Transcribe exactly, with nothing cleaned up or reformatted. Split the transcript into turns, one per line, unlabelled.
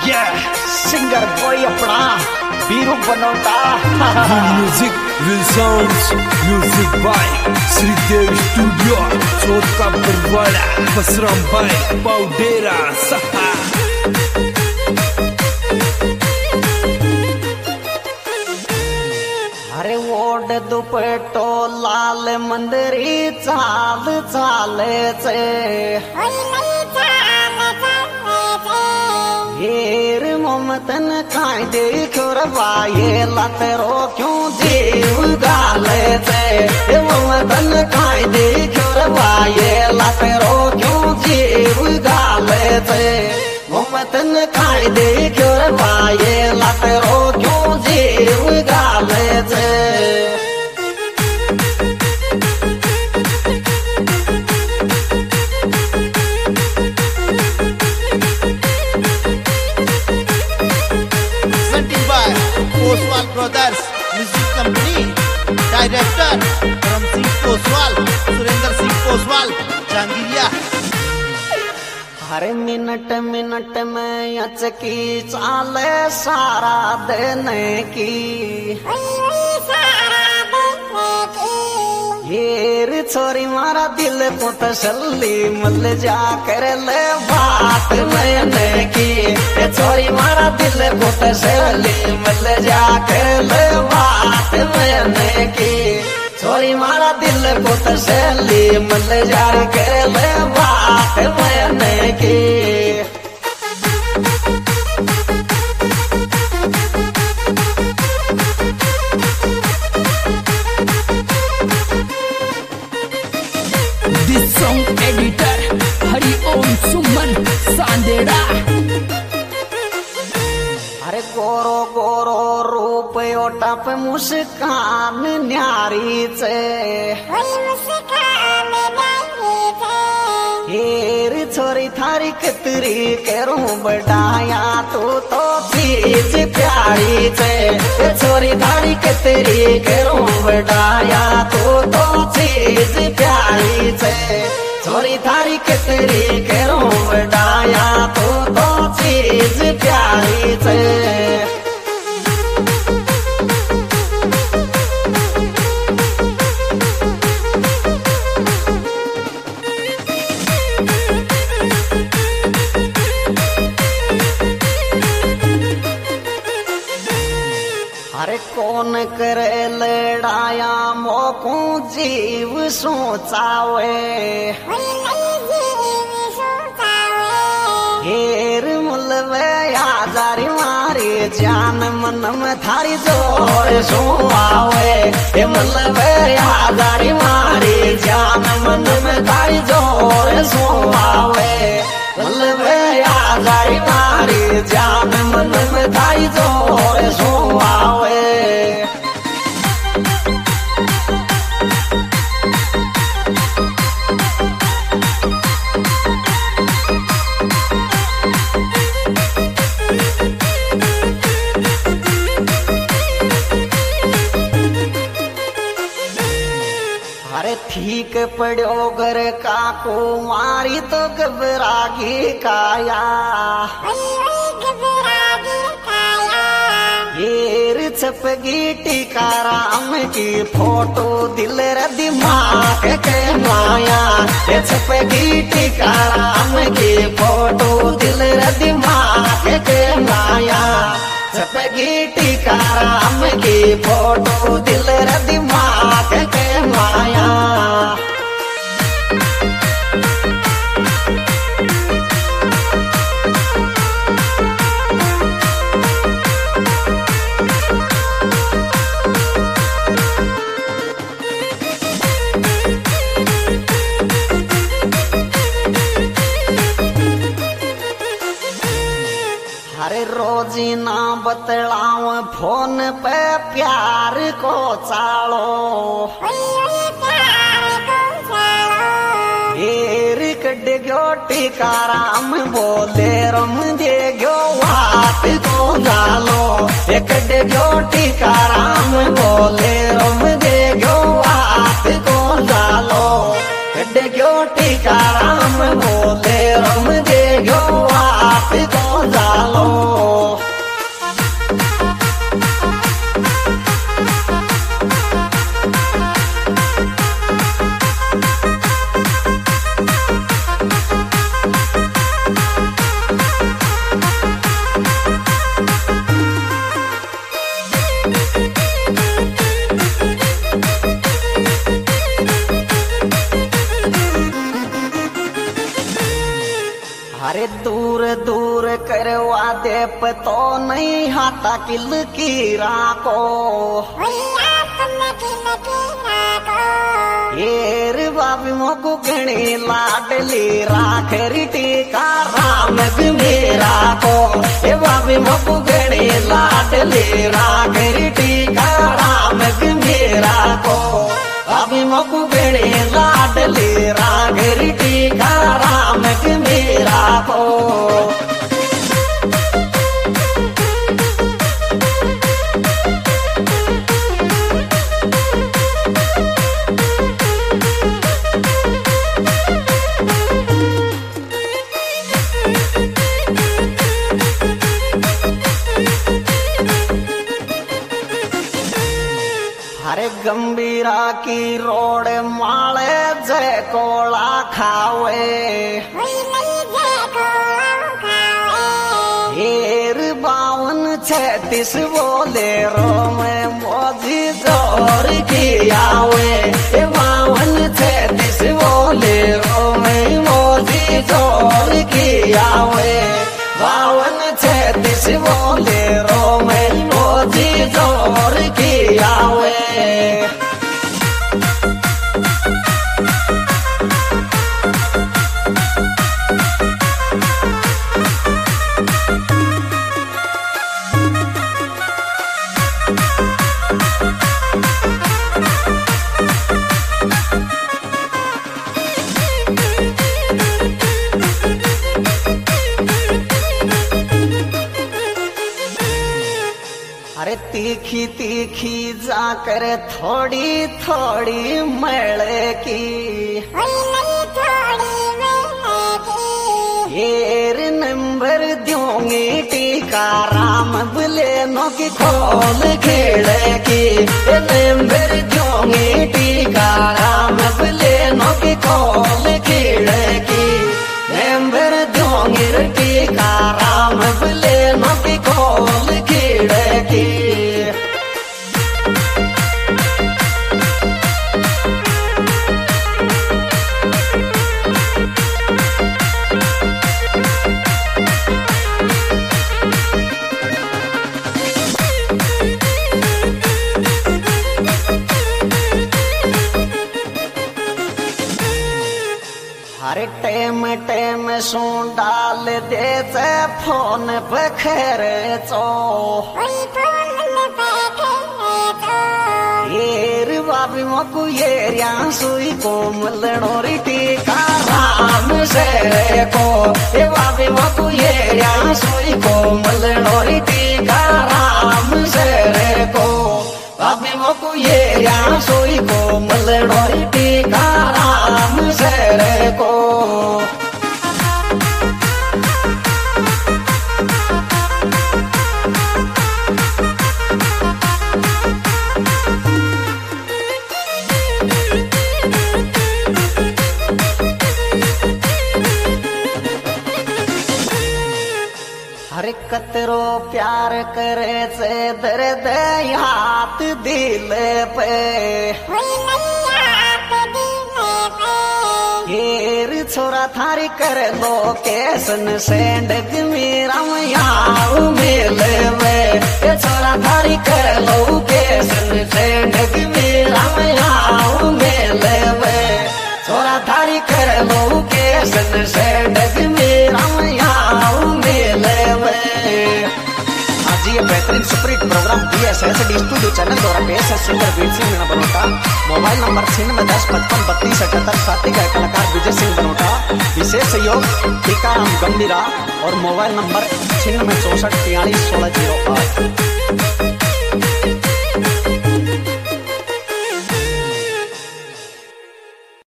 ये singer boy अपना बीरू बनौता।
Music will sounds music by Shridev studio चौथा बरवाड़ा बसराम भाई पाउडेरा सहा।
अरे ओढ दुपट्टो लाल मंदिरी चाल चाले चे हेर ममतन काय देखो रवाये लतरो क्यों जीव गाले चे ममतन काय देखो रवाये लतरो क्यों जीव गाले चे ममतन काय देखो रवाये लतरो क्यों जीव गाले चे।
Koswal brothers music company director Param Singh Koswal Surendra Singh Koswal जहांगीरिया।
हर मिनट मिनट में अचकी चाले सारा देने की हेर छोरी मारा दिल को तसल्ली मल जा कर ले बात मैंने की छोरी मारा दिल को तसल्ली मल जा कर ले बात मैंने की छोरी मारा दिल को तसल्ली मल जा कर ले बात मैंने की।
सॉन्ग एडिटर हरिओम सुमन सांदेड़ा।
अरे गोरो गोरो रूप ओटा पे मुस्कान न्यारी चे हेर छोरी थारी कतरी करूं बढ़ाया तू तो चीज प्यारी चे छोरी थारी कतरी करूं बढ़ाया तू तो चीज प्यारी चे छोरी थारी कतरी करूं बढ़ाया तू तो चीज प्यारी चे। अरे कौन करे लड़ाया मोकू जीव सोचावे हेर मुलवे आजारी मारी जान मन में थारी जोर सुआवे हे मुलवे आजारी मारी जान मन में थारी जोर सुआवे मुलवे आजारी मारी जान मन में थारी जोर सुआवे। अरे ठीक पड़ो घर का को मारी तो घबरागी काया हेर छपगी टीकाराम की फोटो दिल र दिमाग के माया छपगी टीकाराम की फोटो दिल र दिमाग के माया छपगी टीकाराम की फोटो दिल र दिमाग के माया। अरे रोजी ना बतलाओ फोन पे प्यार को चालो हेर कड गयो टीकाराम बोले रम दे गयो वात को जालो कड गयो टीकाराम बोले रम दे गयो वात को जालो कड गयो टीकाराम बोले रम दे गयो वात को जालो। दूर दूर करवा दे पतो नहीं हाथा किल की राको येर बाबी मोको गणी लाडली राखरी टीका राम मेरा को ए बाबी मोको गणी लाडली राखरी टीका राम मेरा को बाबी मोको गणी लाडली राखरी टीका राम मेरा को हरे गंभीरा की रोड माले जय कोला खावे हेर बावन छत्तीस बोले रो में मोजी जोर की आवे ए बावन छत्तीस बोले रो में मोजी जोर की आवे बावन छत्तीस बोले रो में मोजी जोर की आवे अरे तीखी तीखी जाकर थोड़ी थोड़ी मल की हेर नंबर दूंगी टीका राम बुलेनो की खोल खेड़ की नंबर दूंगी टीका राम बुलेनो की खोल खेड़ की नंबर दूंगी टीका राम बुलेनो की खोल खेड़ की हर टेम टेम सो डाल दे से फोन पे खेरे चो येर बाबी मोकू येरिया सुई को मलनोरी टीका राम से को ए बाबी मोकू येरिया सुई को मलनोरी टीका राम से को बाबी मोकू येरिया सुई को मलनोरी टीका राम से को हर कतरो प्यार करे से दर्द हाथ दिल पे हेर छोरा थारी कर लो कैसन सेंडक मेरा याऊ मिले में छोरा थारी कर लो कैसन सेंडक मेरा याऊ मिले में छोरा थारी कर लो कैसन सेंडक मेरा याऊ मिले में आज ये बेहतरीन superhit programme B S S D studio channel द्वारा पेश है सिंगर वीर सिंह मीणा बनोटा मोबाइल नंबर छियानवे दस पचपन बत्तीस अठहत्तर साथी गायक कलाकार विजय सिंह बनोटा विशेष सहयोग टीकाराम गंभीरा और मोबाइल नंबर छियानवे चौसठ तियालीस सोलह जीरो आठ।